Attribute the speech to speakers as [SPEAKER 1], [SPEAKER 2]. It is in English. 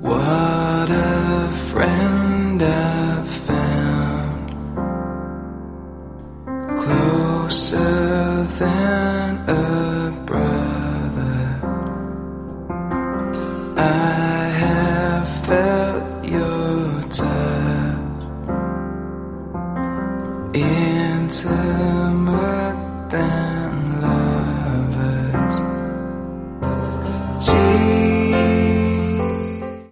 [SPEAKER 1] What a friend I've found, closer than a brother. I have felt your touch, intimate than